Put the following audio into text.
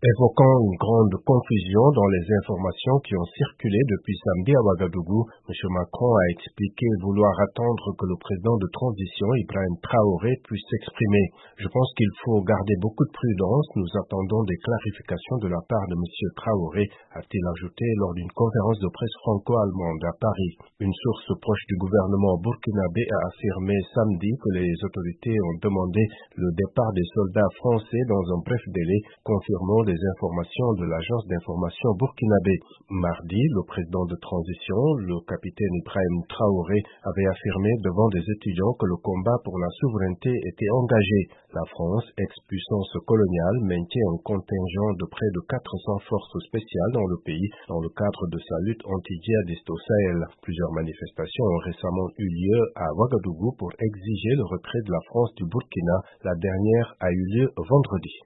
Évoquant une grande confusion dans les informations qui ont circulé depuis samedi à Ouagadougou, M. Macron a expliqué vouloir attendre que le président de transition, Ibrahim Traoré, puisse s'exprimer. Je pense qu'il faut garder beaucoup de prudence. Nous attendons des clarifications de la part de M. Traoré, a-t-il ajouté lors d'une conférence de presse franco-allemande à Paris. Une source proche du gouvernement burkinabé a affirmé samedi que les autorités ont demandé le départ des soldats français dans un bref délai, confirmant les informations de l'agence d'information burkinabé. Mardi, le président de transition, le capitaine Ibrahim Traoré, avait affirmé devant des étudiants que le combat pour la souveraineté était engagé. La France, ex-puissance coloniale, maintient un contingent de près de 400 forces spéciales dans le pays dans le cadre de sa lutte anti-djihadiste au Sahel. Plusieurs manifestations ont récemment eu lieu à Ouagadougou pour exiger le retrait de la France du Burkina. La dernière a eu lieu vendredi.